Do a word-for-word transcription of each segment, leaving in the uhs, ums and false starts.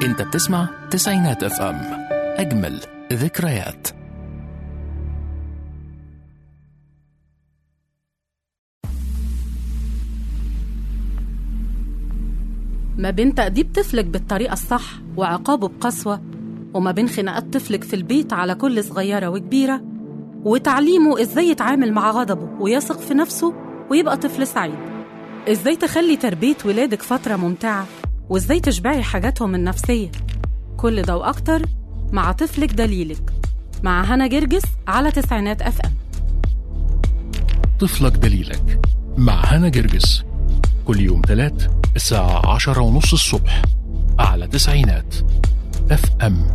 انت بتسمع تسعينات اف ام، اجمل ذكريات. ما بين تأديب طفلك بالطريقة الصح وعقابه بقسوة، وما بين خناقات طفلك في البيت على كل صغيرة وكبيرة، وتعليمه إزاي يتعامل مع غضبه ويثق في نفسه ويبقى طفل سعيد. إزاي تخلي تربية ولادك فترة ممتعة، وإزاي تشبعي حاجاتهم النفسية. كل ده وأكتر مع طفلك دليلك، مع هنا جرجس على تسعينات أف أم. طفلك دليلك مع هنا جرجس، كل يوم ثلاث الساعة عشرة ونص الصبح على تسعينات اف ام.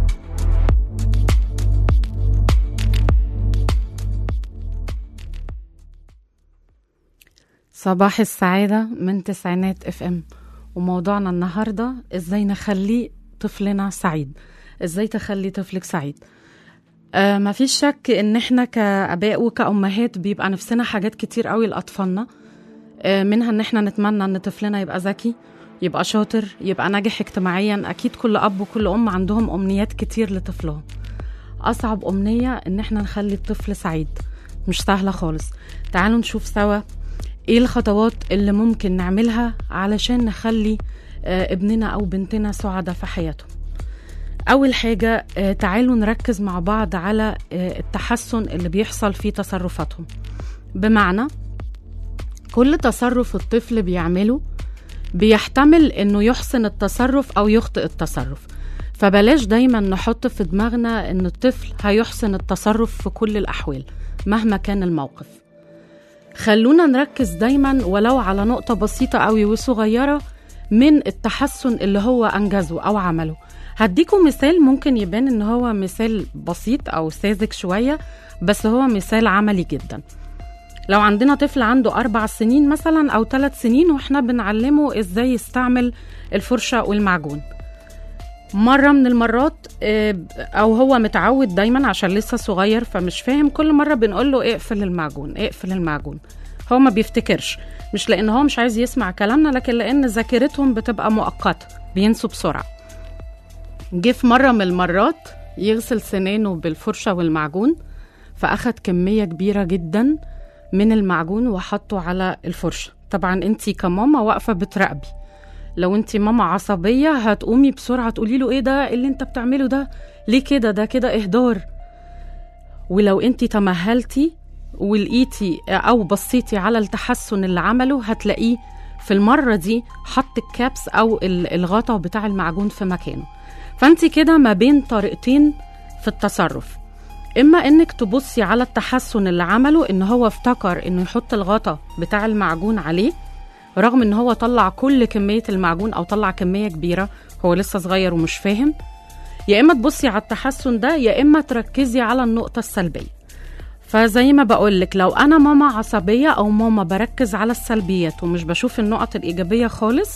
صباح السعادة من تسعينات اف ام، وموضوعنا النهاردة ازاي نخلي طفلنا سعيد، ازاي تخلي طفلك سعيد. آه ما فيش شك ان احنا كأباء وكأمهات بيبقى نفسنا حاجات كتير قوي لأطفالنا، آه منها ان احنا نتمنى ان طفلنا يبقى ذكي، يبقى شاطر، يبقى ناجح اجتماعيا. اكيد كل اب وكل ام عندهم امنيات كتير لطفلهم. اصعب امنية ان احنا نخلي الطفل سعيد، مش سهلة خالص. تعالوا نشوف سوا ايه الخطوات اللي ممكن نعملها علشان نخلي آه ابننا او بنتنا سعداء في حياتهم. اول حاجة آه تعالوا نركز مع بعض على آه التحسن اللي بيحصل في تصرفاتهم. بمعنى كل تصرف الطفل بيعمله بيحتمل انه يحسن التصرف او يخطئ التصرف، فبلاش دايما نحط في دماغنا ان الطفل هيحسن التصرف في كل الاحوال مهما كان الموقف. خلونا نركز دايما ولو على نقطة بسيطة قوي وصغيرة من التحسن اللي هو أنجزه أو عمله. هديكم مثال ممكن يبان إن هو مثال بسيط أو ساذج شوية، بس هو مثال عملي جدا. لو عندنا طفل عنده أربع سنين مثلا أو ثلاث سنين وإحنا بنعلمه إزاي يستعمل الفرشة والمعجون، مرة من المرات أو هو متعود دايما عشان لسه صغير فمش فاهم، كل مرة بنقول له اقفل المعجون اقفل المعجون، هو ما بيفتكرش، مش لأن هو مش عايز يسمع كلامنا، لكن لأن ذاكرتهم بتبقى مؤقتة، بينسوا بسرعة. جه في مرة من المرات يغسل سنانه بالفرشة والمعجون، فأخد كمية كبيرة جدا من المعجون وحطه على الفرشة. طبعا انتي كماما واقفة بتراقبي، لو انتي ماما عصبية هتقومي بسرعة تقولي له ايه ده اللي انت بتعمله ده، ليه كده، ده كده اهدار. ولو انتي تمهلتي ولقيتي او بصيتي على التحسن اللي عمله، هتلاقيه في المرة دي حط الكابس او الغطا بتاع المعجون في مكانه. فانتي كده ما بين طريقتين في التصرف، اما انك تبصي على التحسن اللي عمله، ان هو افتكر انه يحط الغطا بتاع المعجون عليه رغم ان هو طلع كل كمية المعجون او طلع كمية كبيرة، هو لسه صغير ومش فاهم. يا اما تبصي على التحسن ده، يا اما تركزي على النقطة السلبية. فزي ما بقولك، لو انا ماما عصبية او ماما بركز على السلبيات ومش بشوف النقط الايجابية خالص،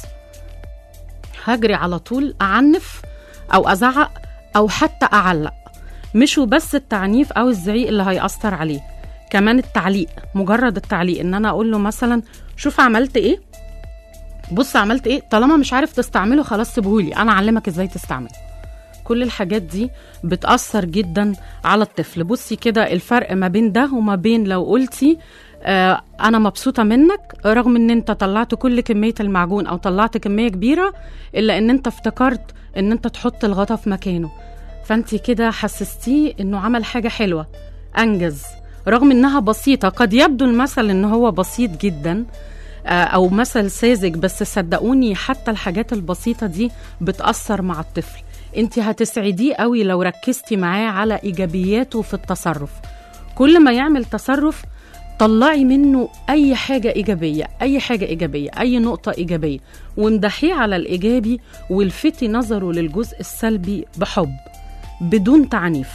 هجري على طول اعنف او ازعق او حتى اعلق. مش وبس التعنيف او الزعيق اللي هيأثر عليه، كمان التعليق. مجرد التعليق ان انا اقول له مثلا شوف عملت ايه، بص عملت ايه، طالما مش عارف تستعمله خلاص سيبهولي انا اعلمك ازاي تستعمله. كل الحاجات دي بتأثر جدا على الطفل. بصي كده الفرق ما بين ده وما بين لو قلتي آه انا مبسوطة منك رغم ان انت طلعت كل كمية المعجون او طلعت كمية كبيرة، الا ان انت افتكرت ان انت تحط الغطا في مكانه، فانتي كده حسستيه انه عمل حاجة حلوة، انجز رغم انها بسيطة. قد يبدو المثل ان هو بسيط جدا او مثل ساذج، بس صدقوني حتى الحاجات البسيطة دي بتأثر مع الطفل. انتي هتسعديه قوي لو ركزتي معاه على ايجابياته في التصرف. كل ما يعمل تصرف طلعي منه اي حاجة ايجابية، اي حاجة ايجابية، اي نقطة ايجابية، وامدحيه على الايجابي، والفتي نظره للجزء السلبي بحب بدون تعنيف.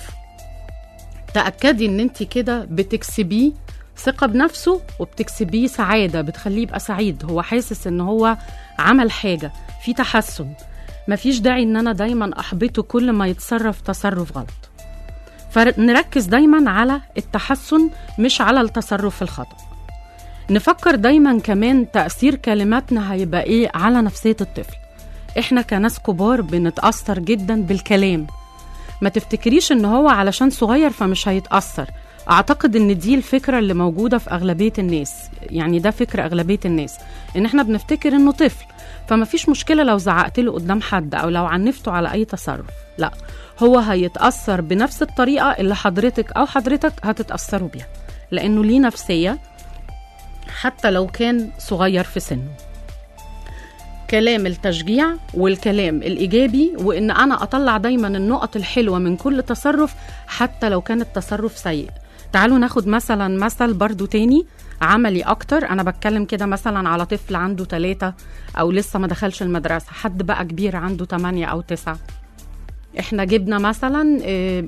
تأكدي ان انتي كده بتكسبيه ثقة بنفسه وبتكسبيه سعادة، بتخليه يبقى سعيد، هو حاسس ان هو عمل حاجة في تحسن. مفيش داعي ان انا دايما احبطه كل ما يتصرف تصرف غلط. فنركز دايما على التحسن مش على التصرف الخطأ. نفكر دايما كمان تأثير كلماتنا هيبقى ايه على نفسية الطفل. احنا كناس كبار بنتأثر جدا بالكلام. ما تفتكريش ان هو علشان صغير فمش هيتأثر. اعتقد ان دي الفكرة اللي موجودة في اغلبية الناس، يعني ده فكرة اغلبية الناس، ان احنا بنفتكر انه طفل فما فيش مشكلة لو زعقت له قدام حد او لو عنفته على اي تصرف. لا، هو هيتأثر بنفس الطريقة اللي حضرتك او حضرتك هتتأثروا بيها، لانه ليه نفسية حتى لو كان صغير في سنه. كلام التشجيع والكلام الإيجابي، وإن أنا أطلع دايما النقط الحلوة من كل تصرف حتى لو كان التصرف سيء. تعالوا ناخد مثلا مثل برضو تاني عملي أكتر. أنا بتكلم كده مثلا على طفل عنده ثلاثة أو لسه ما دخلش المدرسة، حد بقى كبير عنده تمانية أو تسعة. إحنا جبنا مثلا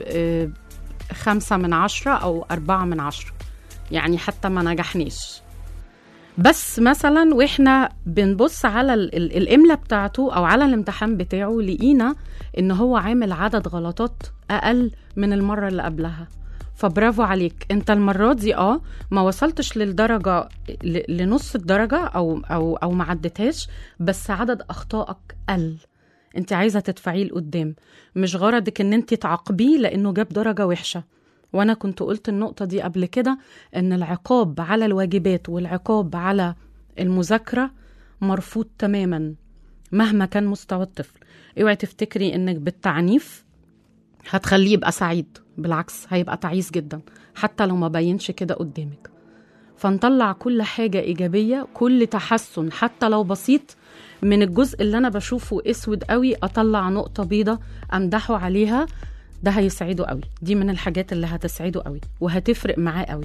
خمسة من عشرة أو أربعة من عشرة، يعني حتى ما نجحنيش. بس مثلا واحنا بنبص على الإملة بتاعته أو على الامتحان بتاعه لقينا إن هو عامل عدد غلطات أقل من المرة اللي قبلها. فبرافو عليك، انت المرة دي اه ما وصلتش للدرجة لنص الدرجة أو, أو, أو ما عدتهاش، بس عدد أخطائك قل. انت عايزة تدفعيه لقدام، مش غرضك ان انت تعاقبيه لأنه جاب درجة وحشة. وأنا كنت قلت النقطة دي قبل كده، إن العقاب على الواجبات والعقاب على المذاكرة مرفوض تماما مهما كان مستوى الطفل. اوعي تفتكري إنك بالتعنيف هتخليه يبقى سعيد، بالعكس هيبقى تعيس جدا حتى لو ما بينش كده قدامك. فنطلع كل حاجة إيجابية، كل تحسن حتى لو بسيط من الجزء اللي أنا بشوفه أسود قوي أطلع نقطة بيضة أمدحه عليها، ده هيسعده قوي. دي من الحاجات اللي هتسعده قوي وهتفرق معاه قوي.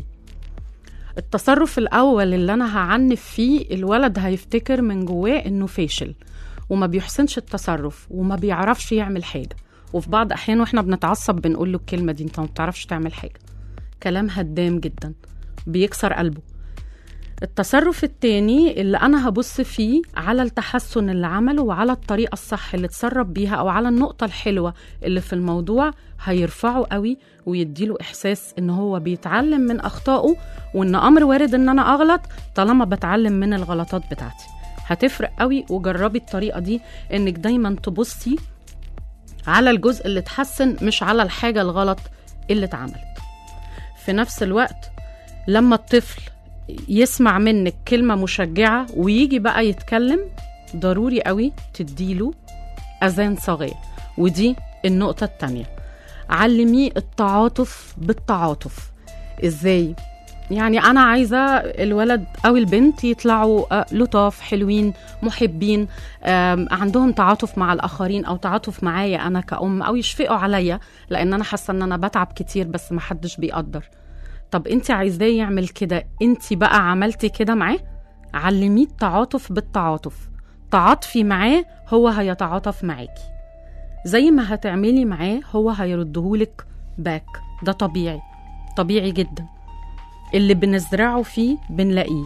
التصرف الأول اللي أنا هعنف فيه، الولد هيفتكر من جواه إنه فاشل وما بيحسنش التصرف وما بيعرفش يعمل حاجة. وفي بعض أحيان وإحنا بنتعصب بنقول له الكلمة دي، أنت ما بتعرفش تعمل حاجة. كلام هدام جدا بيكسر قلبه. التصرف التاني اللي أنا هبص فيه على التحسن اللي عمله وعلى الطريقة الصح اللي تصرف بيها أو على النقطة الحلوة اللي في الموضوع، هيرفعه قوي ويديله إحساس إن هو بيتعلم من أخطائه، وإن أمر وارد إن أنا أغلط طالما بتعلم من الغلطات بتاعتي. هتفرق قوي. وجربي الطريقة دي، إنك دايما تبصي على الجزء اللي اتحسن مش على الحاجة الغلط اللي اتعملت. في نفس الوقت لما الطفل يسمع منك كلمة مشجعة ويجي بقى يتكلم، ضروري قوي تديله أذان صاغية. ودي النقطة التانية، علميه التعاطف بالتعاطف. إزاي؟ يعني أنا عايزة الولد أو البنت يطلعوا لطاف حلوين محبين، عندهم تعاطف مع الآخرين أو تعاطف معايا أنا كأم، أو يشفقوا عليا لأن أنا حاسة أن أنا بتعب كتير بس محدش بيقدر. طب انت عايزاه يعمل كده، انت بقى عملتي كده معاه؟ علميه التعاطف بالتعاطف. تعاطفي معاه هو هيتعاطف معاكي، زي ما هتعملي معاه هو هيردهولك باك. ده طبيعي، طبيعي جدا. اللي بنزرعه فيه بنلاقيه.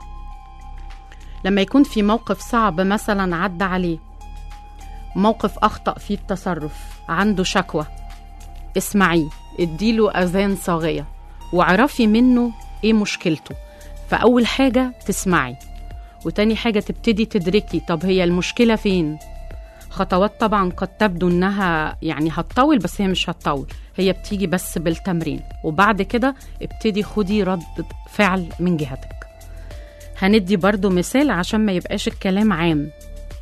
لما يكون في موقف صعب مثلا عدى عليه، موقف أخطأ فيه التصرف، عنده شكوى، اسمعيه، اديله أذان صاغية وعرفي منه ايه مشكلته. فأول حاجة تسمعي، وتاني حاجة تبتدي تدركي طب هي المشكلة فين. خطوات طبعا قد تبدو انها يعني هتطول، بس هي مش هتطول، هي بتيجي بس بالتمرين. وبعد كده ابتدي خدي رد فعل من جهتك. هندي برضو مثال عشان ما يبقاش الكلام عام.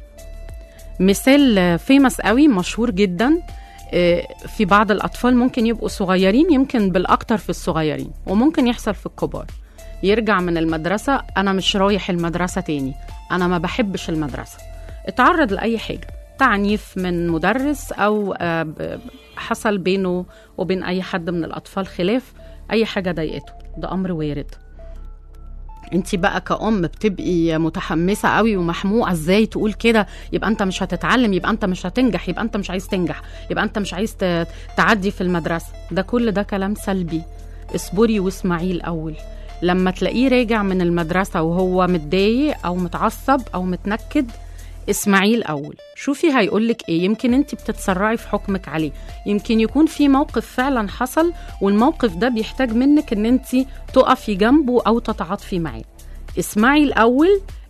مثال فيمس قوي مشهور جدا في بعض الأطفال، ممكن يبقوا صغيرين، يمكن بالأكتر في الصغيرين وممكن يحصل في الكبار. يرجع من المدرسة، أنا مش رايح المدرسة تاني، أنا ما بحبش المدرسة. اتعرض لأي حاجة، تعنيف من مدرس أو حصل بينه وبين أي حد من الأطفال خلاف، أي حاجة ضايقته، ده أمر وارد. انتي بقى كأم بتبقي متحمسة قوي ومحموقة، ازاي تقول كده؟ يبقى انت مش هتتعلم، يبقى انت مش هتنجح، يبقى انت مش عايز تنجح، يبقى انت مش عايز تعدي في المدرسة. ده كل ده كلام سلبي. اصبري واسمعيه الأول. لما تلاقيه راجع من المدرسة وهو متضايق أو متعصب أو متنكد، اسمعيه الأول، شوفي هيقولك ايه. يمكن انت بتتسرعي في حكمك عليه، يمكن يكون في موقف فعلا حصل والموقف ده بيحتاج منك ان انت تقفي جنبه او تتعاطفي معاه. اسمعي الأول،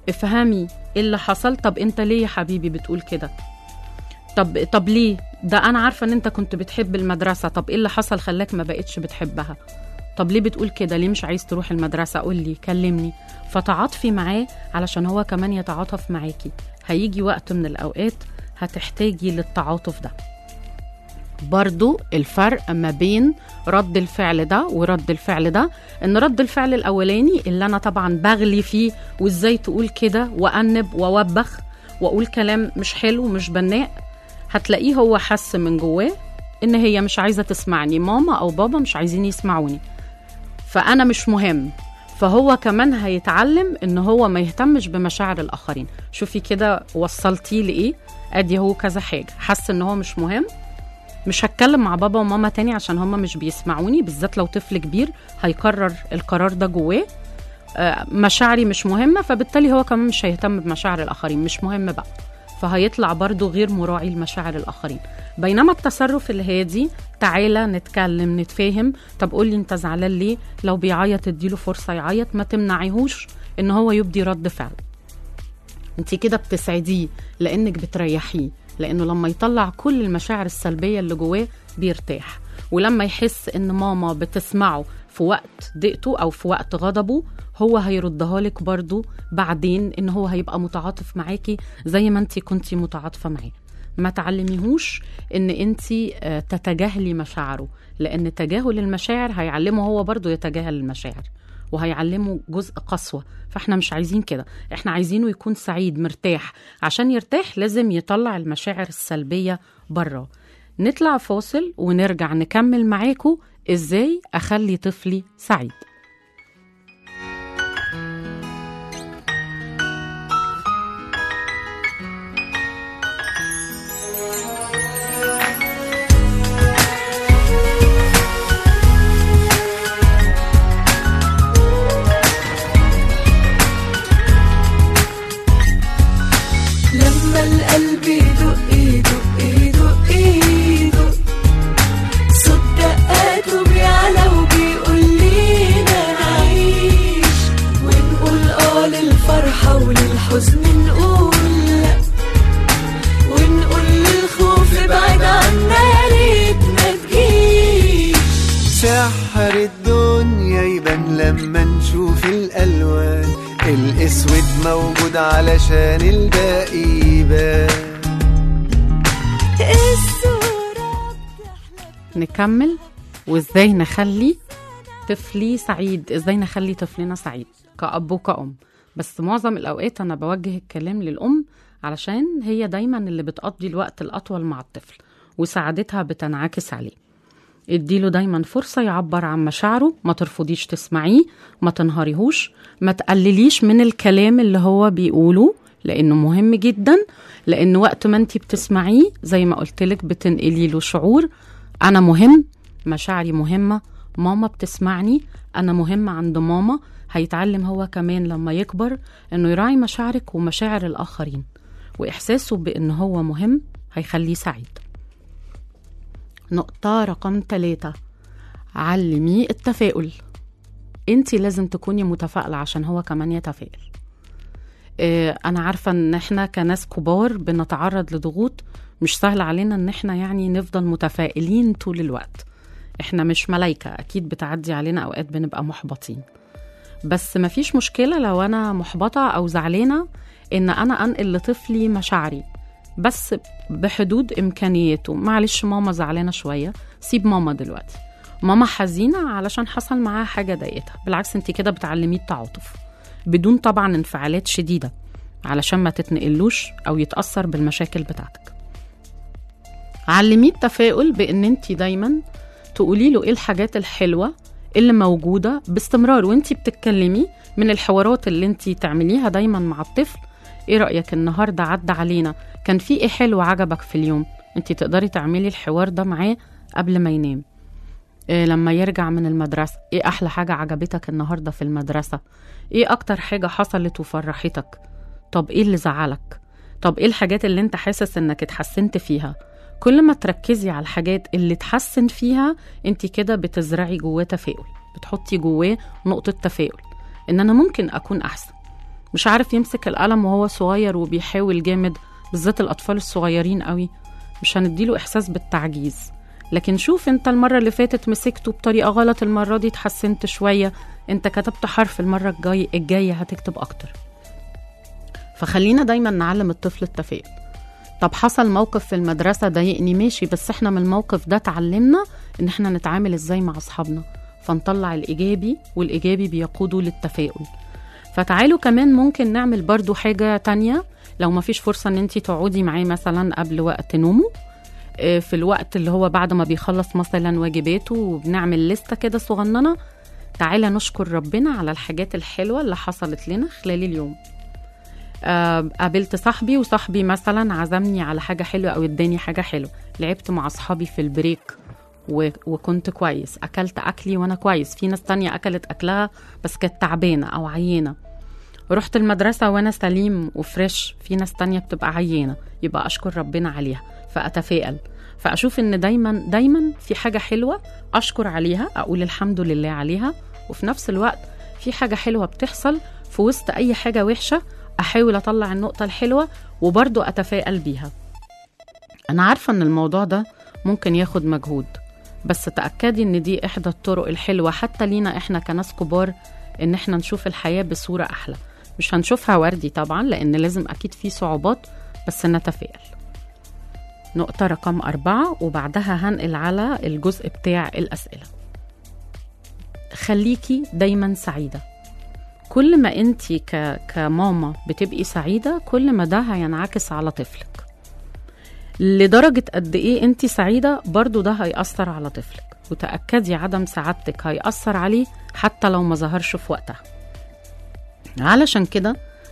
افهمي ايه اللي حصل. طب انت ليه يا حبيبي بتقول كده؟ طب طب ليه؟ ده انا عارفه ان انت كنت بتحب المدرسه، طب ايه اللي حصل خلاك ما بقتش بتحبها؟ طب ليه بتقول كده؟ ليه مش عايز تروح المدرسه؟ قول لي، كلمني. فتعاطفي معاه علشان هو كمان يتعاطف معاكي. هيجي وقت من الاوقات هتحتاجي للتعاطف ده. برضو الفرق ما بين رد الفعل ده ورد الفعل ده، ان رد الفعل الاولاني اللي انا طبعا بغلي فيه وازاي تقول كده وانب ووبخ واقول كلام مش حلو مش بناء، هتلاقيه هو حس من جواه ان هي مش عايزه تسمعني، ماما او بابا مش عايزين يسمعوني، فانا مش مهم. فهو كمان هيتعلم ان هو ما يهتمش بمشاعر الاخرين. شوفي كده وصلتيه لايه؟ ادي هو كذا حاجه، حس ان هو مش مهم، مش هتكلم مع بابا وماما تاني عشان هما مش بيسمعوني، بالذات لو طفل كبير هيكرر القرار ده جواه. مشاعري مش مهمة، فبالتالي هو كمان مش هيهتم بمشاعر الآخرين، مش مهم بقى، فهيطلع برضو غير مراعي لمشاعر الآخرين. بينما التصرف الهادي، تعالى نتكلم نتفاهم، طب قولي انت زعلان ليه، لو بيعيط اديله فرصة يعيط، ما تمنعيهوش ان هو يبدي رد فعل. انت كده بتسعديه لانك بتريحيه، لأنه لما يطلع كل المشاعر السلبية اللي جواه بيرتاح. ولما يحس إن ماما بتسمعه في وقت ضيقته أو في وقت غضبه، هو هيردها لك برضو بعدين، إن هو هيبقى متعاطف معاكي زي ما انتي كنتي متعاطفة معاه. ما تعلميهوش إن انتي تتجاهلي مشاعره، لأن تجاهل المشاعر هيعلمه هو برضو يتجاهل المشاعر، وهيعلمه جزء قسوة. فاحنا مش عايزين كده، احنا عايزينه يكون سعيد مرتاح. عشان يرتاح لازم يطلع المشاعر السلبية برا. نطلع فاصل ونرجع نكمل معاكم ازاي اخلي طفلي سعيد. القلب يدق يدق يدق يدق، صوت دقاته بيعلى وبيقول لينا نعيش، ونقول اه للفرحة وللحزن نقول لا، ونقول للخوف ابعد عنا يا ريت ما تجيش. سحر الدنيا يبان لما نشوف الألوان، الاسود موجود علشان الباقي يبان. نكمل وازاي نخلي طفلي سعيد، ازاي نخلي طفلنا سعيد كأب وكأم. بس معظم الأوقات أنا بوجه الكلام للأم علشان هي دايما اللي بتقضي الوقت الأطول مع الطفل وسعادتها بتنعكس عليه. اديله دايما فرصة يعبر عن مشاعره، ما ترفضيش تسمعيه، ما تنهاريهوش، ما تقلليش من الكلام اللي هو بيقوله، لأنه مهم جدا. لأن وقت ما انتي بتسمعيه زي ما قلتلك بتنقلي له شعور أنا مهم، مشاعري مهمة، ماما بتسمعني، أنا مهمة عند ماما. هيتعلم هو كمان لما يكبر أنه يراعي مشاعرك ومشاعر الآخرين، وإحساسه بأنه هو مهم هيخليه سعيد. نقطة رقم ثلاثة، علميه التفاؤل. انتي لازم تكوني متفائلة عشان هو كمان يتفائل. اه انا عارفة ان احنا كناس كبار بنتعرض لضغوط مش سهل علينا ان احنا يعني نفضل متفائلين طول الوقت. احنا مش ملايكة، اكيد بتعدي علينا اوقات بنبقى محبطين، بس مفيش مشكلة لو انا محبطة او زعلانة ان انا انقل لطفلي مشاعري، بس بحدود إمكانياته. معلش ماما زعلانة شوية، سيب ماما دلوقتي. ماما حزينة علشان حصل معاها حاجة ضايقتها، بالعكس انتي كده بتعلميه التعاطف بدون طبعا انفعالات شديدة علشان ما تتنقلوش أو يتأثر بالمشاكل بتاعتك. علميه التفاؤل بأن انتي دايما تقولي له ايه الحاجات الحلوة اللي موجودة باستمرار وانتي بتتكلمي. من الحوارات اللي انتي تعمليها دايما مع الطفل، ايه رأيك النهاردة عدى علينا كان في ايه حلو عجبك في اليوم؟ انتي تقدري تعملي الحوار ده معاه قبل ما ينام. إيه لما يرجع من المدرسة، ايه احلى حاجة عجبتك النهاردة في المدرسة؟ ايه اكتر حاجة حصلت وفرحتك؟ طب ايه اللي زعلك؟ طب ايه الحاجات اللي انت حاسس انك اتحسنت فيها؟ كل ما تركزي على الحاجات اللي تحسن فيها انتي كده بتزرعي جواه تفاؤل، بتحطي جواه نقطة تفاؤل ان انا ممكن اكون احسن. مش عارف يمسك القلم وهو صغير وبيحاول جامد، بالذات الأطفال الصغيرين قوي، مش هنديله إحساس بالتعجيز. لكن شوف انت المرة اللي فاتت مسكته بطريقة غلط، المرة دي اتحسنت شوية، انت كتبت حرف، المرة الجاي الجاية هتكتب أكتر. فخلينا دايما نعلم الطفل التفاؤل. طب حصل موقف في المدرسة ضايقني، ماشي، بس احنا من الموقف ده تعلمنا ان احنا نتعامل ازاي مع أصحابنا، فنطلع الإيجابي، والإيجابي بيقوده للتفاؤل. فتعالوا كمان ممكن نعمل برضو حاجة تانية، لو ما فيش فرصة ان انتي تقعدي معاه مثلا قبل وقت نومه، في الوقت اللي هو بعد ما بيخلص مثلا واجباته، وبنعمل لستة كده صغننة، تعالى نشكر ربنا على الحاجات الحلوة اللي حصلت لنا خلال اليوم. أه قابلت صاحبي، وصاحبي مثلا عزمني على حاجة حلوة أو اداني حاجة حلوة، لعبت مع أصحابي في البريك و... وكنت كويس، أكلت أكلي وأنا كويس. في ناس تانية أكلت أكلها بس كانت تعبانة أو عيانة. رحت المدرسة وأنا سليم وفريش، في ناس تانية بتبقى عيانة، يبقى أشكر ربنا عليها، فأتفائل. فأشوف إن دايما دايما في حاجة حلوة أشكر عليها، أقول الحمد لله عليها، وفي نفس الوقت في حاجة حلوة بتحصل في وسط أي حاجة وحشة، أحاول أطلع النقطة الحلوة وبرضو أتفائل بيها. أنا عارفة إن الموضوع ده ممكن ياخد مجهود، بس تأكدي إن دي إحدى الطرق الحلوة حتى لينا إحنا كناس كبار، إن إحنا نشوف الحياة بصورة أحلى. مش هنشوفها وردي طبعا، لأن لازم أكيد في صعوبات، بس نتفائل. نقطة رقم أربعة، وبعدها هنقل على الجزء بتاع الأسئلة. خليكي دايما سعيدة. كل ما انتي ك... كماما بتبقي سعيدة، كل ما ده هينعكس على طفلك. لدرجة قد ايه انتي سعيدة برضو ده هيأثر على طفلك، وتأكدي عدم سعادتك هيأثر عليه حتى لو ما ظهرش في وقتها. علشان كده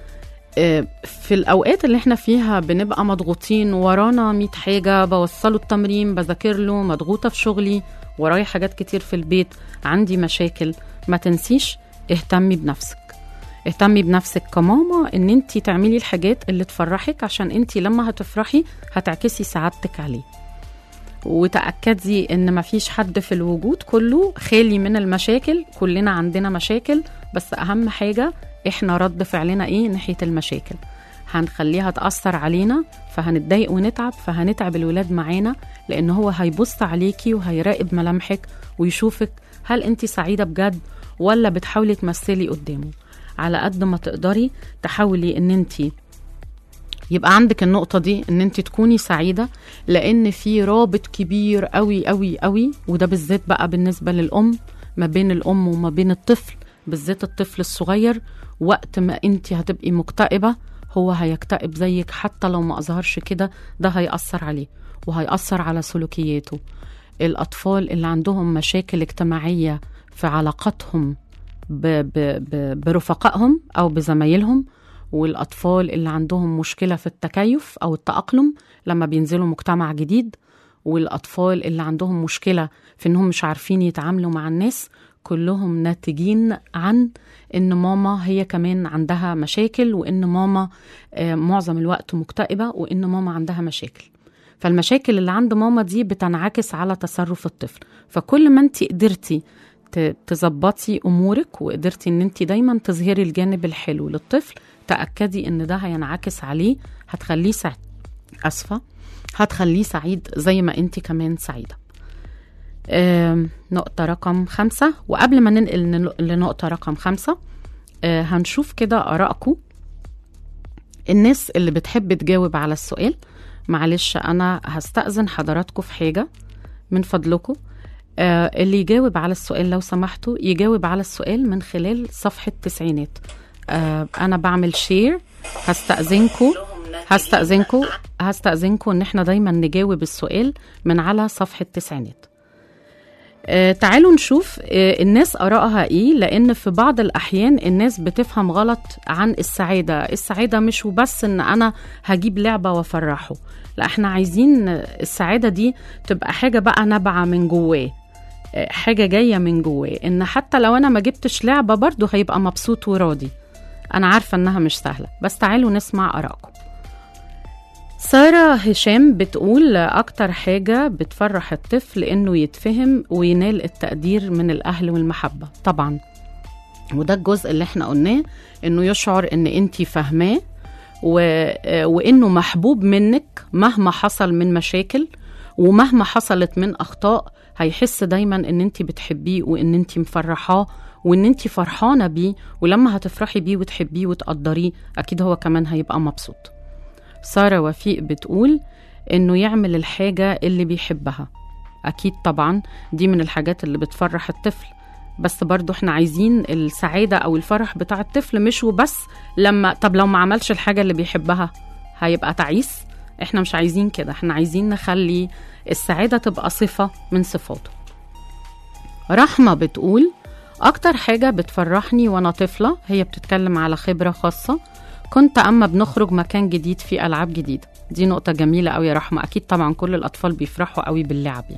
في الأوقات اللي احنا فيها بنبقى مضغوطين، ورانا مية حاجة، بوصله التمرين، بذاكر له، مضغوطة في شغلي، وراي حاجات كتير في البيت، عندي مشاكل، ما تنسيش اهتمي بنفسك. اهتمي بنفسك كماما، ان انتي تعملي الحاجات اللي تفرحك، عشان انتي لما هتفرحي هتعكسي سعادتك عليه. وتأكدي ان مفيش حد في الوجود كله خالي من المشاكل، كلنا عندنا مشاكل، بس اهم حاجة احنا رد فعلنا ايه ناحية المشاكل. هنخليها تأثر علينا فهنتضايق ونتعب، فهنتعب الولاد معانا، لان هو هيبص عليكي وهيراقب ملامحك ويشوفك هل انتي سعيدة بجد ولا بتحاولي تمثلي قدامه. على قد ما تقدري تحاولي ان انتي يبقى عندك النقطة دي، ان انتي تكوني سعيدة، لان في رابط كبير قوي قوي قوي، وده بالذات بقى بالنسبة للأم، ما بين الأم وما بين الطفل، بالذات الطفل الصغير. وقت ما انتي هتبقي مكتئبة هو هيكتئب زيك، حتى لو ما أظهرش كده، ده هيأثر عليه وهيأثر على سلوكياته. الأطفال اللي عندهم مشاكل اجتماعية في علاقاتهم ب ب ب برفقائهم أو بزمايلهم، والأطفال اللي عندهم مشكلة في التكيف أو التأقلم لما بينزلوا مجتمع جديد، والأطفال اللي عندهم مشكلة في أنهم مش عارفين يتعاملوا مع الناس، كلهم ناتجين عن إن ماما هي كمان عندها مشاكل، وإن ماما معظم الوقت مكتئبة، وإن ماما عندها مشاكل. فالمشاكل اللي عند ماما دي بتنعكس على تصرف الطفل. فكل ما انت قدرتي تظبطي أمورك، وقدرتي إن انت دايما تظهري الجانب الحلو للطفل، تأكدي إن ده هينعكس عليه، هتخليه سعيد، أسفة هتخليه سعيد زي ما انت كمان سعيدة. آه، نقطة رقم خمسة. وقبل ما ننقل لنقطة رقم خمسة، آه، هنشوف كده آرائكم. الناس اللي بتحب تجاوب على السؤال، معلش أنا هستأذن حضراتكم في حاجة من فضلكم. آه، اللي يجاوب على السؤال لو سمحتوا يجاوب على السؤال من خلال صفحة تسعينات. آه، أنا بعمل شير، هستأذنكم هستأذنكم هستأذنكم إن احنا دايما نجاوب السؤال من على صفحة تسعينات. آه، تعالوا نشوف آه، الناس آرائها إيه، لأن في بعض الأحيان الناس بتفهم غلط عن السعادة. السعادة مش وبس إن أنا هجيب لعبة وفرحه، لا، احنا عايزين السعادة دي تبقى حاجة بقى نبعة من جواه، آه، حاجة جاية من جواه، إن حتى لو أنا ما جبتش لعبة برضو هيبقى مبسوط وراضي. أنا عارفة إنها مش سهلة، بس تعالوا نسمع آرائكم. سارة هشام بتقول أكتر حاجة بتفرح الطفل إنه يتفهم وينال التقدير من الأهل والمحبة. طبعا وده الجزء اللي احنا قلناه، انه يشعر ان انتي فاهماه و... وانه محبوب منك مهما حصل من مشاكل ومهما حصلت من اخطاء. هيحس دايما ان انتي بتحبيه وان انتي مفرحاه وان انتي فرحانة بيه، ولما هتفرحي بيه وتحبيه وتقدريه اكيد هو كمان هيبقى مبسوط. سارة وفيق بتقول انه يعمل الحاجة اللي بيحبها. اكيد طبعا دي من الحاجات اللي بتفرح الطفل، بس برضو احنا عايزين السعادة او الفرح بتاع الطفل مش وبس لما طب لو ما عملش الحاجة اللي بيحبها هيبقى تعيس. احنا مش عايزين كده، احنا عايزين نخلي السعادة تبقى صفة من صفاته. رحمة بتقول اكتر حاجة بتفرحني وانا طفلة، هي بتتكلم على خبرة خاصة، كنت اما بنخرج مكان جديد فيه العاب جديدة. دي نقطة جميلة قوي يا رحمة، اكيد طبعا كل الاطفال بيفرحوا قوي باللعب يعني.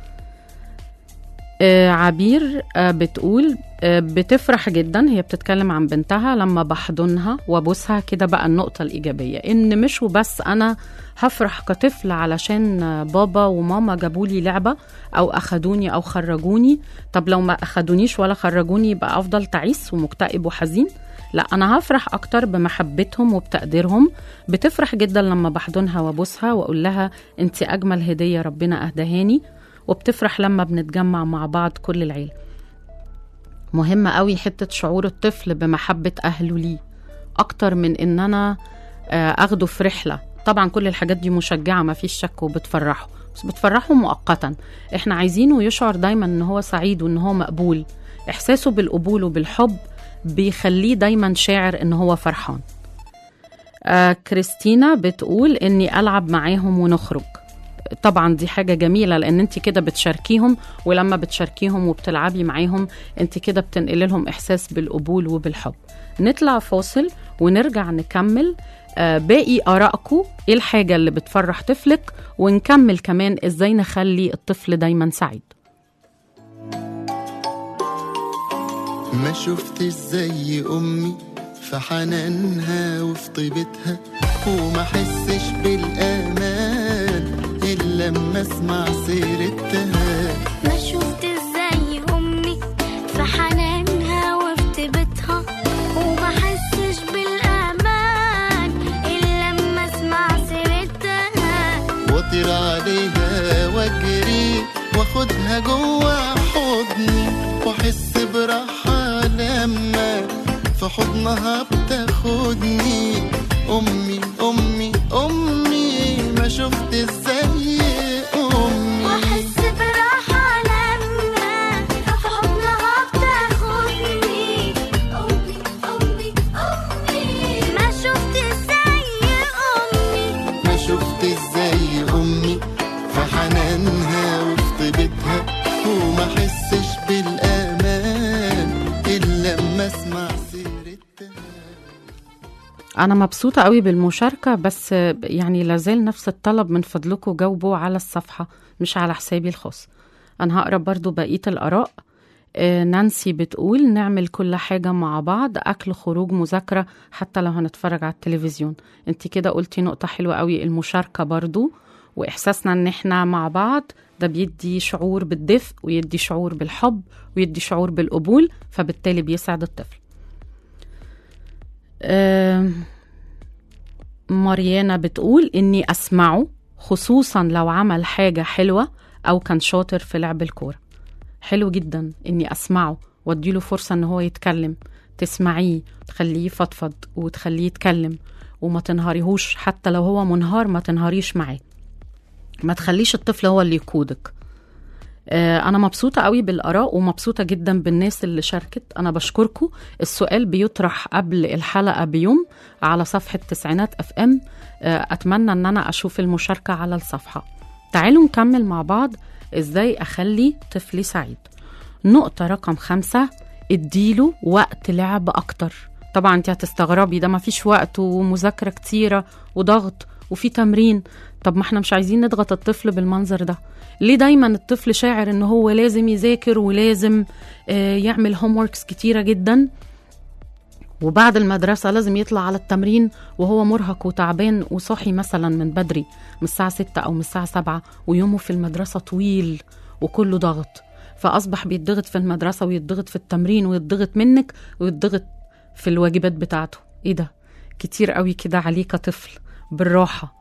آه عبير آه بتقول آه بتفرح جدا، هي بتتكلم عن بنتها لما بحضنها وابوسها. كده بقى النقطة الإيجابية، إن مش وبس أنا هفرح كطفل علشان آه بابا وماما جابولي لعبة أو أخدوني أو خرجوني. طب لو ما أخدونيش ولا خرجوني يبقى أفضل تعيس ومكتئب وحزين؟ لا، أنا هفرح أكتر بمحبتهم وبتقديرهم. بتفرح جدا لما بحضنها وابوسها وأقول لها أنت أجمل هدية ربنا أهدهاني. وبتفرح لما بنتجمع مع بعض كل العيلة. مهمة قوي حتة شعور الطفل بمحبة أهله ليه أكتر من إن أنا أخده في رحلة. طبعا كل الحاجات دي مشجعة ما فيش شك وبتفرحه، بس بتفرحه مؤقتا. إحنا عايزينه يشعر دايما إن هو سعيد وإن هو مقبول. إحساسه بالقبول وبالحب بيخليه دايما شاعر إن هو فرحان. آه كريستينا بتقول إني ألعب معاهم ونخرج. طبعا دي حاجة جميلة، لأن انت كده بتشاركيهم، ولما بتشاركيهم وبتلعبي معاهم انت كده بتنقل لهم إحساس بالقبول وبالحب. نطلع فاصل ونرجع نكمل آه باقي آرائكم، ايه الحاجة اللي بتفرح طفلك، ونكمل كمان ازاي نخلي الطفل دايما سعيد. ما شفتش زي أمي في حنانها وفي طيبتها، وما حسش بالأمان إلا لما اسمع سيرتها. ما شفت زي أمي في حنانها وفي طيبتها، وما حسش بالأمان إلا لما اسمع سيرتها. واطير عليها واجري واخدها جوا حضني، واحس براحة لما في حضنها بتاخدني. أمي أمي أمي ما شفت زي أمي، واحس براحة لما في حضنها بتاخدني. أمي أمي أمي ما شفت زي أمي، ما شفت زي أمي في حنانها وفي طيبتها، وما حسش بالأمان إلا لما اسمع سيرتها. أنا مبسوطة قوي بالمشاركة، بس يعني لازال نفس الطلب، من فضلكم جاوبوا على الصفحة مش على حسابي الخاص. أنا هقرأ برضو بقية الآراء. آه نانسي بتقول نعمل كل حاجة مع بعض، أكل خروج مذاكرة حتى لو هنتفرج على التلفزيون. انت كده قلتي نقطة حلوة قوي، المشاركة برضو وإحساسنا إن إحنا مع بعض ده بيدي شعور بالدفء ويدي شعور بالحب ويدي شعور بالقبول، فبالتالي بيسعد الطفل. آه ماريانا بتقول إني أسمعه خصوصا لو عمل حاجة حلوة أو كان شاطر في لعب الكورة. حلو جدا إني أسمعه واديله فرصة إن هو يتكلم، تسمعيه تخليه يفضفض وتخليه يتكلم، وما تنهاريهوش حتى لو هو منهار، ما تنهاريش معاه، ما تخليش الطفل هو اللي يقودك. أنا مبسوطة قوي بالآراء ومبسوطة جدا بالناس اللي شاركت. أنا بشكركم. السؤال بيطرح قبل الحلقة بيوم على صفحة تسعينات اف ام. أتمنى أن أنا أشوف المشاركة على الصفحة. تعالوا نكمل مع بعض إزاي أخلي طفلي سعيد. نقطة رقم خمسة، اديله وقت لعب أكتر. طبعا انت هتستغربي، ده ما فيش وقت ومذاكرة كتيرة وضغط وفي تمرين. طب ما احنا مش عايزين نضغط الطفل بالمنظر ده. ليه دايما الطفل شاعر ان هو لازم يذاكر ولازم آه يعمل هوموركس كتيرة جدا، وبعد المدرسة لازم يطلع على التمرين وهو مرهق وتعبان وصاحي مثلا من بدري من الساعة ستة أو من الساعة سبعة، ويومه في المدرسة طويل وكله ضغط. فأصبح بيتضغط في المدرسة ويتضغط في التمرين ويتضغط منك ويتضغط في الواجبات بتاعته. ايه ده كتير قوي كده عليه كطفل، بالراحة،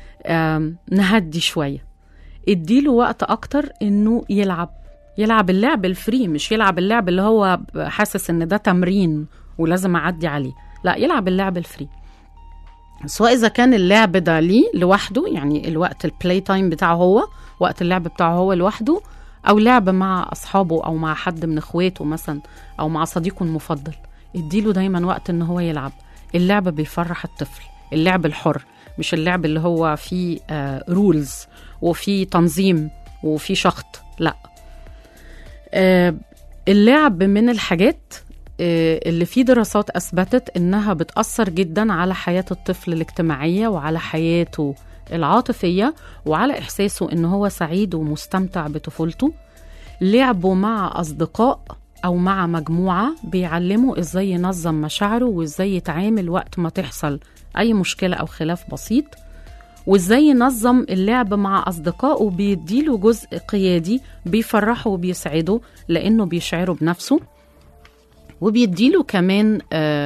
نهدي شوية، اديله وقت اكتر انه يلعب يلعب اللعب الفري، مش يلعب اللعب اللي هو حاسس ان ده تمرين ولازم اعدي عليه، لا، يلعب اللعب الفري، سواء اذا كان اللعب ده ليه لوحده، يعني الوقت البلاي تايم بتاعه هو، وقت اللعب بتاعه هو لوحده، او لعب مع اصحابه او مع حد من اخواته مثلا او مع صديقه المفضل. اديله دايما وقت ان هو يلعب. اللعب بيفرح الطفل، اللعب الحر، مش اللعب اللي هو فيه آه رولز وفيه تنظيم وفيه شخط، لا. آه اللعب من الحاجات آه اللي في دراسات أثبتت إنها بتأثر جدا على حياة الطفل الاجتماعية وعلى حياته العاطفية وعلى إحساسه إنه هو سعيد ومستمتع بطفولته. لعبه مع أصدقاء أو مع مجموعة بيعلمه إزاي ينظم مشاعره وإزاي يتعامل وقت ما تحصل أي مشكلة أو خلاف بسيط، وإزاي ينظم اللعب مع أصدقائه. بيديله جزء قيادي بيفرحه وبيسعده لأنه بيشعره بنفسه، وبيديله كمان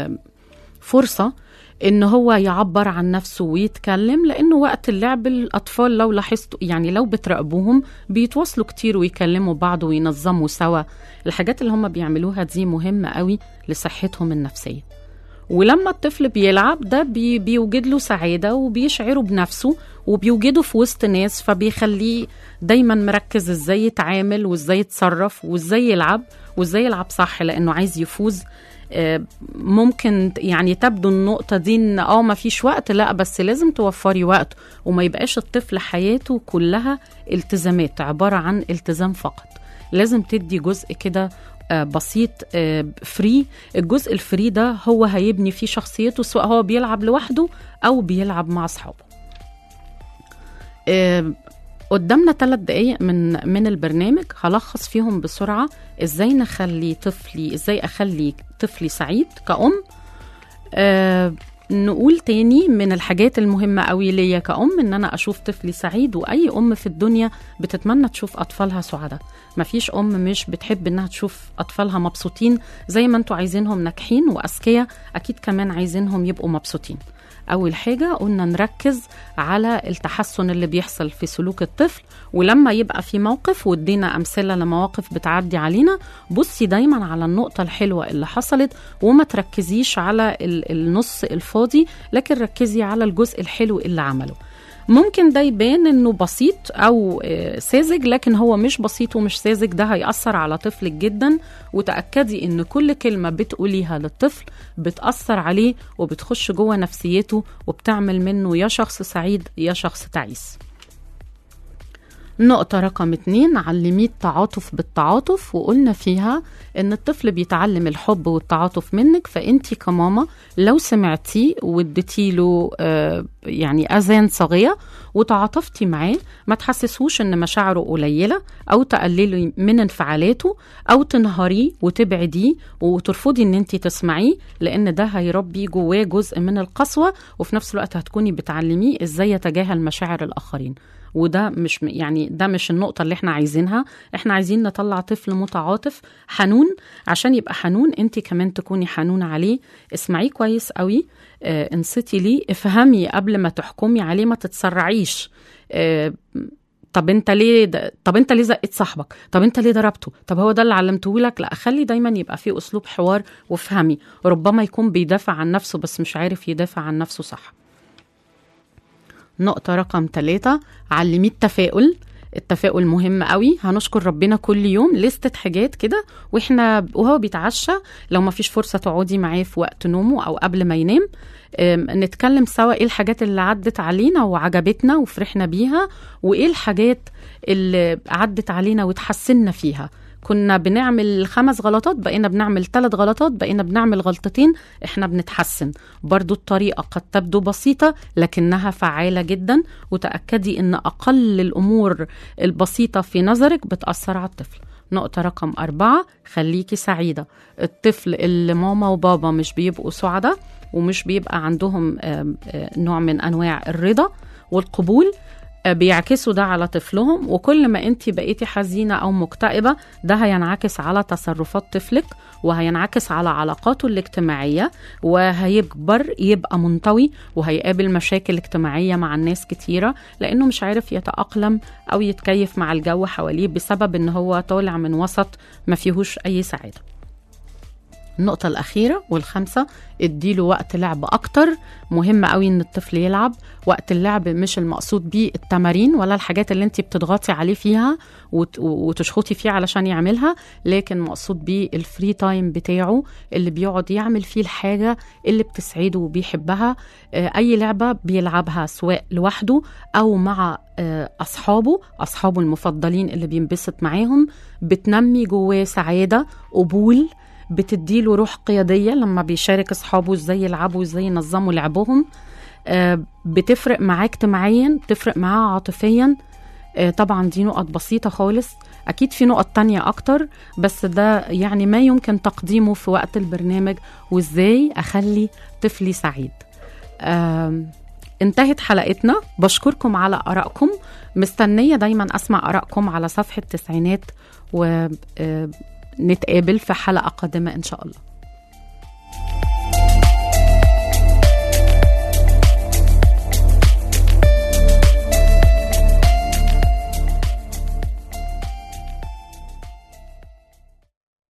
فرصة إنه هو يعبر عن نفسه ويتكلم، لأنه وقت اللعب الأطفال لو لاحظتوا يعني لو بتراقبوهم بيتواصلوا كتير ويكلموا بعض وينظموا سوا. الحاجات اللي هم بيعملوها دي مهمة قوي لصحتهم النفسية. ولما الطفل بيلعب ده بي بيوجد له سعادة وبيشعره بنفسه وبيوجده في وسط ناس، فبيخليه دايما مركز ازاي يتعامل وازاي يتصرف وازاي يلعب وازاي يلعب صح، لأنه عايز يفوز. ممكن يعني تبدو النقطة دي ان اه ما فيش وقت، لا، بس لازم توفري وقت وما يبقاش الطفل حياته كلها التزامات، عبارة عن التزام فقط. لازم تدي جزء كده بسيط فري. الجزء الفري ده هو هيبني فيه شخصيته، سواء هو بيلعب لوحده أو بيلعب مع أصحابه. قدامنا ثلاث دقايق من من البرنامج، هلخص فيهم بسرعة ازاي نخلي طفلي ازاي اخلي طفلي سعيد كأم. أه نقول تاني من الحاجات المهمة قوي ليا كأم ان انا اشوف طفلي سعيد، واي ام في الدنيا بتتمنى تشوف اطفالها سعداء. مفيش ام مش بتحب انها تشوف اطفالها مبسوطين، زي ما انتوا عايزينهم ناجحين واذكياء، اكيد كمان عايزينهم يبقوا مبسوطين. أول حاجة قلنا نركز على التحسن اللي بيحصل في سلوك الطفل، ولما يبقى في موقف ودينا أمثلة لمواقف بتعدي علينا، بصي دايما على النقطة الحلوة اللي حصلت وما تركزيش على النص الفاضي، لكن ركزي على الجزء الحلو اللي عمله. ممكن ده يبان انه بسيط او ساذج، لكن هو مش بسيط ومش ساذج، ده هيأثر على طفلك جدا. وتأكدي ان كل كلمة بتقوليها للطفل بتأثر عليه وبتخش جوه نفسيته وبتعمل منه يا شخص سعيد يا شخص تعيس. نقطة رقم اتنين، علميه التعاطف بالتعاطف، وقلنا فيها ان الطفل بيتعلم الحب والتعاطف منك، فانتي كماما لو سمعتي واديتيله آه يعني اذان صاغية وتعاطفتي معاه، ما تحسسوش ان مشاعره قليلة او تقللي من انفعالاته او تنهاريه وتبعديه وترفضي ان انتي تسمعيه، لان ده هيربي جواه جزء من القسوة، وفي نفس الوقت هتكوني بتعلميه ازاي يتجاهل مشاعر الاخرين. وده مش يعني ده مش النقطة اللي احنا عايزينها. احنا عايزين نطلع طفل متعاطف حنون. عشان يبقى حنون انت كمان تكوني حنون عليه. اسمعيه كويس قوي، اه انصتي ليه، افهمي قبل ما تحكمي عليه، ما تتسرعيش. اه طب انت ليه د... طب انت ليه زقت صاحبك؟ طب انت ليه ضربته؟ طب هو ده اللي علمته لك؟ لا، خلي دايما يبقى فيه اسلوب حوار وافهمي. ربما يكون بيدافع عن نفسه بس مش عارف يدافع عن نفسه صح. نقطة رقم ثلاثة، علميه التفاؤل. التفاؤل مهم قوي. هنشكر ربنا كل يوم، لستة حاجات كده واحنا وهو بيتعشى، لو ما فيش فرصة تقعدي معاه في وقت نومه او قبل ما ينام، نتكلم سوا ايه الحاجات اللي عدت علينا وعجبتنا وفرحنا بيها، وايه الحاجات اللي عدت علينا وتحسننا فيها. كنا بنعمل خمس غلطات بقينا بنعمل ثلاث غلطات، بقينا بنعمل غلطتين، احنا بنتحسن. برضو الطريقة قد تبدو بسيطة لكنها فعالة جدا، وتأكدي ان اقل الامور البسيطة في نظرك بتأثر على الطفل. نقطة رقم أربعة، خليكي سعيدة. الطفل اللي ماما وبابا مش بيبقوا سعداء ومش بيبقى عندهم نوع من أنواع الرضا والقبول، بيعكسوا ده على طفلهم، وكل ما انت بقيتي حزينة أو مكتئبة ده هينعكس على تصرفات طفلك وهينعكس على علاقاته الاجتماعية، وهيكبر يبقى منطوي وهيقابل مشاكل اجتماعية مع الناس كتيرة لأنه مش عارف يتأقلم أو يتكيف مع الجو حواليه بسبب إن هو طالع من وسط ما فيهوش أي سعادة. النقطة الأخيرة والخامسة، اديله وقت لعب أكتر. مهم قوي إن الطفل يلعب. وقت اللعب مش المقصود بيه التمارين ولا الحاجات اللي انتي بتضغطي عليه فيها وت- وتشخطي فيه علشان يعملها، لكن مقصود بيه الفري تايم بتاعه اللي بيقعد يعمل فيه الحاجة اللي بتسعده وبيحبها. آه، أي لعبة بيلعبها سواء لوحده أو مع آه، أصحابه أصحابه المفضلين اللي بينبسط معاهم، بتنمي جواه سعادة، قبول، بتديله روح قيادية لما بيشارك أصحابه ازاي يلعبوا وازاي ينظموا لعبهم. آه، بتفرق معاه اجتماعيا، بتفرق معاه عاطفيا. آه، طبعا دي نقط بسيطة خالص، أكيد في نقط تانية أكتر بس ده يعني ما يمكن تقديمه في وقت البرنامج وازاي أخلي طفلي سعيد. آه، انتهت حلقتنا. بشكركم على آرائكم، مستنية دايما أسمع آرائكم على صفحة تسعينات، ونتقابل في حلقة قادمة إن شاء الله.